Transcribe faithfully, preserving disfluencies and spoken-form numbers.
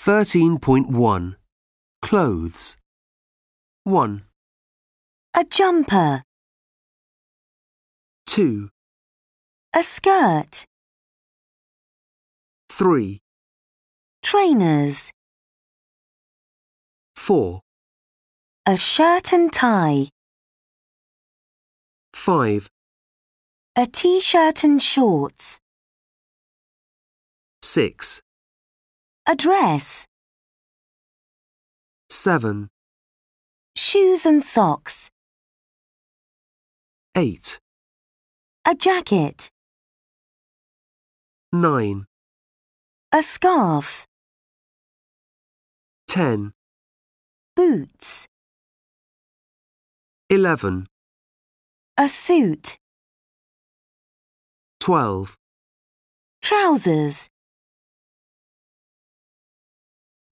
thirteen point one. Clothes. one, A jumper. two, A skirt. three, Trainers. four, A shirt and tie. five, A t-shirt and shorts. six, A dress. seven, Shoes and socks. eight, A jacket. nine, A scarf. ten, Boots. eleven, A suit. twelve. Trousers.